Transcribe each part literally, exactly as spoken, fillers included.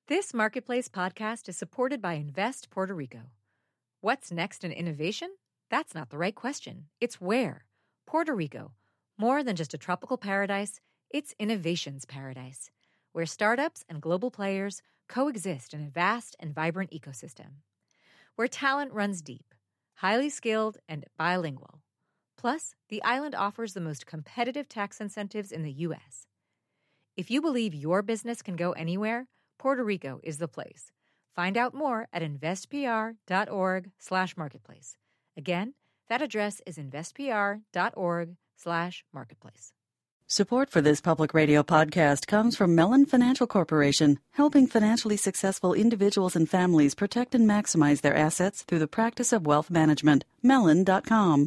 This Marketplace podcast is supported by Invest Puerto Rico. What's next in innovation? That's not the right question. It's where. Puerto Rico. More than just a tropical paradise, it's innovation's paradise, where startups and global players coexist in a vast and vibrant ecosystem. Where talent runs deep, highly skilled, and bilingual. Plus, the island offers the most competitive tax incentives in the U S. If you believe your business can go anywhere, Puerto Rico is the place. Find out more at investpr.org slash marketplace. Again, that address is investpr.org slash marketplace. Support for this public radio podcast comes from Mellon Financial Corporation, helping financially successful individuals and families protect and maximize their assets through the practice of wealth management. Mellon dot com.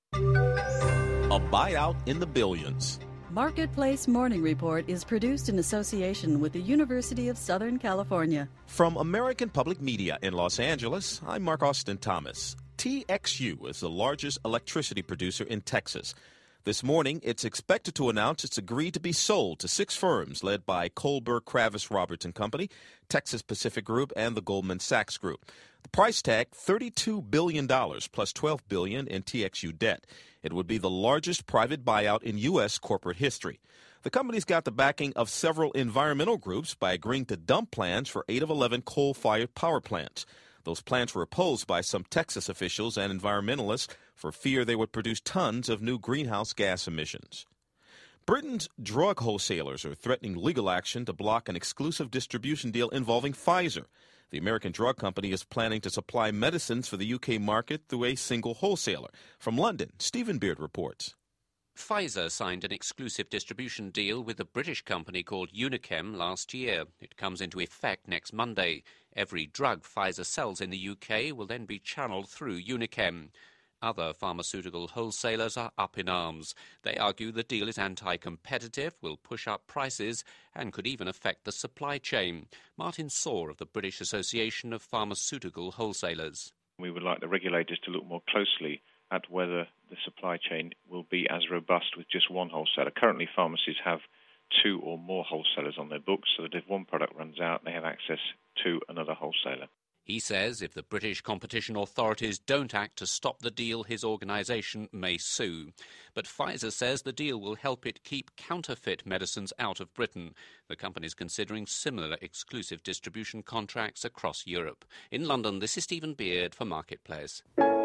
A buyout in the billions. Marketplace Morning Report is produced in association with the University of Southern California. From American Public Media in Los Angeles, I'm Mark Austin Thomas. T X U is the largest electricity producer in Texas. This morning, it's expected to announce it's agreed to be sold to six firms led by Kohlberg Kravis Roberts and Company, Texas Pacific Group, and the Goldman Sachs Group. The price tag, thirty-two billion dollars plus twelve billion dollars in T X U debt. It would be the largest private buyout in U S corporate history. The company's got the backing of several environmental groups by agreeing to dump plans for eight of eleven coal-fired power plants. Those plans were opposed by some Texas officials and environmentalists for fear they would produce tons of new greenhouse gas emissions. Britain's drug wholesalers are threatening legal action to block an exclusive distribution deal involving Pfizer. The American drug company is planning to supply medicines for the U K market through a single wholesaler. From London, Stephen Beard reports. Pfizer signed an exclusive distribution deal with a British company called Unichem last year. It comes into effect next Monday. Every drug Pfizer sells in the U K will then be channeled through Unichem. Other pharmaceutical wholesalers are up in arms. They argue the deal is anti-competitive, will push up prices, and could even affect the supply chain. Martin Saw of the British Association of Pharmaceutical Wholesalers. We would like the regulators to look more closely at whether the supply chain will be as robust with just one wholesaler. Currently, pharmacies have two or more wholesalers on their books, so that if one product runs out, they have access to another wholesaler. He says if the British competition authorities don't act to stop the deal, his organisation may sue. But Pfizer says the deal will help it keep counterfeit medicines out of Britain. The company is considering similar exclusive distribution contracts across Europe. In London, this is Stephen Beard for Marketplace.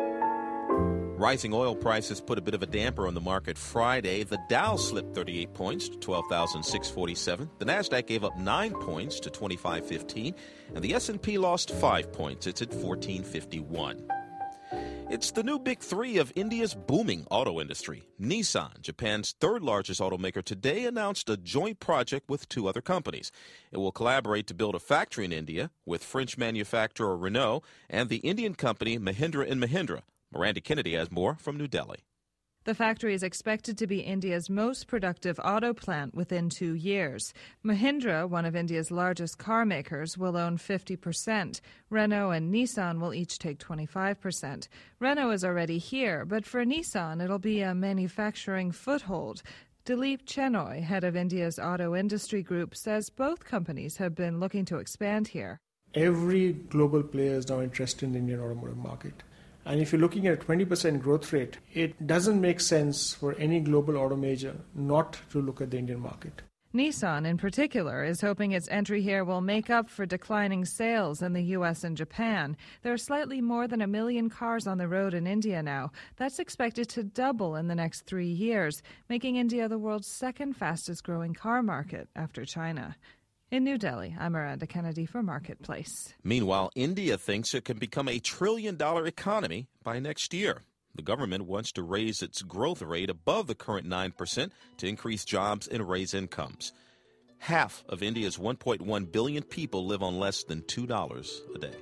Rising oil prices put a bit of a damper on the market Friday. The Dow slipped thirty-eight points to twelve thousand six hundred forty-seven. The Nasdaq gave up nine points to twenty-five fifteen. And the S and P lost five points. It's at fourteen fifty-one. It's the new big three of India's booming auto industry. Nissan, Japan's third largest automaker, today announced a joint project with two other companies. It will collaborate to build a factory in India with French manufacturer Renault and the Indian company Mahindra and Mahindra. Miranda Kennedy has more from New Delhi. The factory is expected to be India's most productive auto plant within two years. Mahindra, one of India's largest car makers, will own fifty percent. Renault and Nissan will each take twenty-five percent. Renault is already here, but for Nissan, it'll be a manufacturing foothold. Dilip Chenoy, head of India's auto industry group, says both companies have been looking to expand here. Every global player is now interested in the Indian automotive market. And if you're looking at a twenty percent growth rate, it doesn't make sense for any global auto major not to look at the Indian market. Nissan, in particular, is hoping its entry here will make up for declining sales in the U S and Japan. There are slightly more than a million cars on the road in India now. That's expected to double in the next three years, making India the world's second fastest-growing car market after China. In New Delhi, I'm Miranda Kennedy for Marketplace. Meanwhile, India thinks it can become a trillion-dollar economy by next year. The government wants to raise its growth rate above the current nine percent to increase jobs and raise incomes. Half of India's one point one billion people live on less than two dollars a day.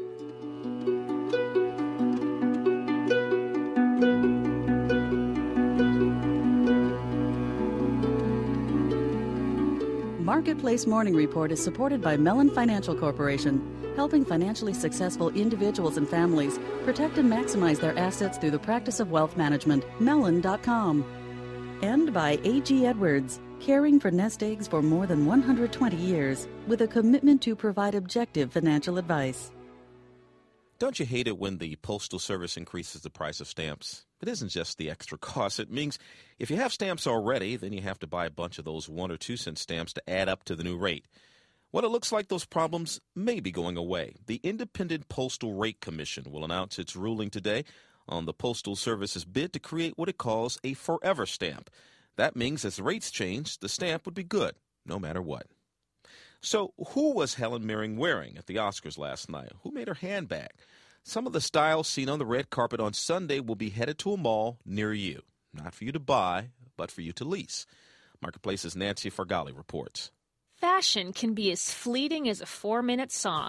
Marketplace Morning Report is supported by Mellon Financial Corporation, helping financially successful individuals and families protect and maximize their assets through the practice of wealth management. Mellon dot com. And by A G Edwards, caring for nest eggs for more than one hundred twenty years with a commitment to provide objective financial advice. Don't you hate it when the Postal Service increases the price of stamps? It isn't just the extra cost. It means if you have stamps already, then you have to buy a bunch of those one or two cent stamps to add up to the new rate. Well, it looks like those problems may be going away. The Independent Postal Rate Commission will announce its ruling today on the Postal Service's bid to create what it calls a forever stamp. That means as the rates change, the stamp would be good, no matter what. So who was Helen Mirren wearing at the Oscars last night? Who made her handbag? Some of the styles seen on the red carpet on Sunday will be headed to a mall near you. Not for you to buy, but for you to lease. Marketplace's Nancy Fargali reports. Fashion can be as fleeting as a four-minute song.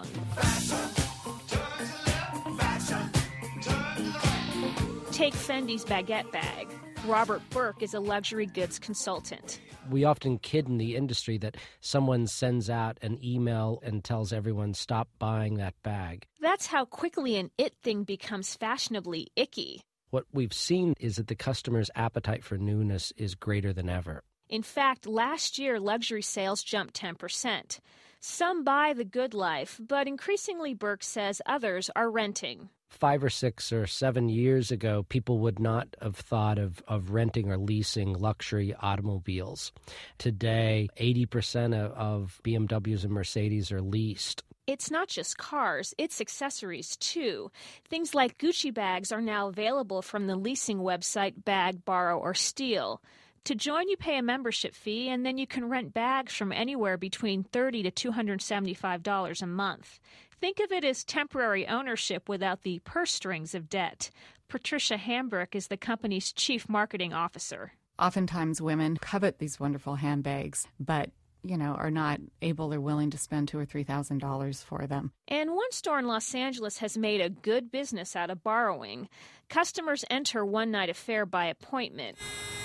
Take Fendi's baguette bag. Robert Burke is a luxury goods consultant. We often kid in the industry that someone sends out an email and tells everyone, stop buying that bag. That's how quickly an it thing becomes fashionably icky. What we've seen is that the customer's appetite for newness is greater than ever. In fact, last year, luxury sales jumped ten percent. Some buy the good life, but increasingly, Burke says, others are renting. Five or six or seven years ago, people would not have thought of, of renting or leasing luxury automobiles. Today, eighty percent of, of B M Ws and Mercedes are leased. It's not just cars, it's accessories, too. Things like Gucci bags are now available from the leasing website Bag, Borrow, or Steal. To join, you pay a membership fee, and then you can rent bags from anywhere between thirty dollars to two hundred seventy-five dollars a month. Think of it as temporary ownership without the purse strings of debt. Patricia Hambrick is the company's chief marketing officer. Oftentimes women covet these wonderful handbags, but you know, are not able or willing to spend two or three thousand dollars for them. And one store in Los Angeles has made a good business out of borrowing. Customers enter one night affair by appointment.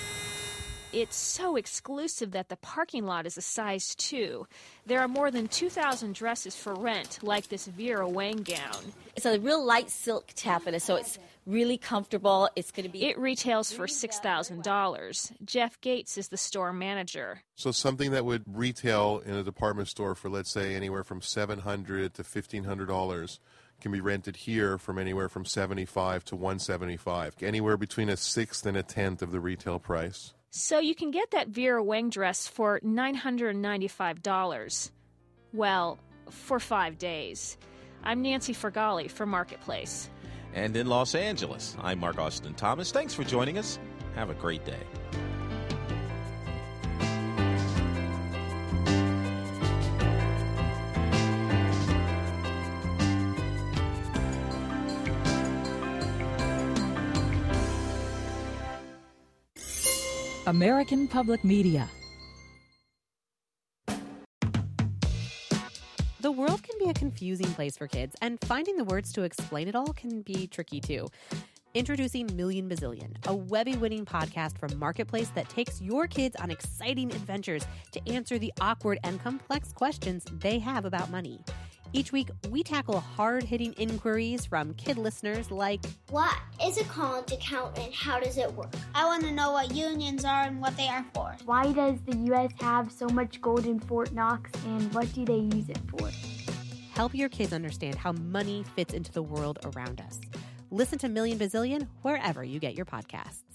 It's so exclusive that the parking lot is a size two. There are more than two thousand dresses for rent, like this Vera Wang gown. It's a real light silk taffeta, so it's really comfortable. It's going to be. It retails for six thousand dollars. Jeff Gates is the store manager. So something that would retail in a department store for, let's say, anywhere from seven hundred dollars to fifteen hundred dollars can be rented here from anywhere from seventy-five dollars to one hundred seventy-five dollars, anywhere between a sixth and a tenth of the retail price. So you can get that Vera Wang dress for nine hundred ninety-five dollars. Well, for five days. I'm Nancy Fargali for Marketplace. And in Los Angeles, I'm Mark Austin Thomas. Thanks for joining us. Have a great day. American Public Media. The world can be a confusing place for kids, and finding the words to explain it all can be tricky too. Introducing Million Bazillion, a Webby-winning podcast from Marketplace that takes your kids on exciting adventures to answer the awkward and complex questions they have about money. Each week, we tackle hard-hitting inquiries from kid listeners like, what is a college account and how does it work? I want to know what unions are and what they are for. Why does the U S have so much gold in Fort Knox and what do they use it for? Help your kids understand how money fits into the world around us. Listen to Million Bazillion wherever you get your podcasts.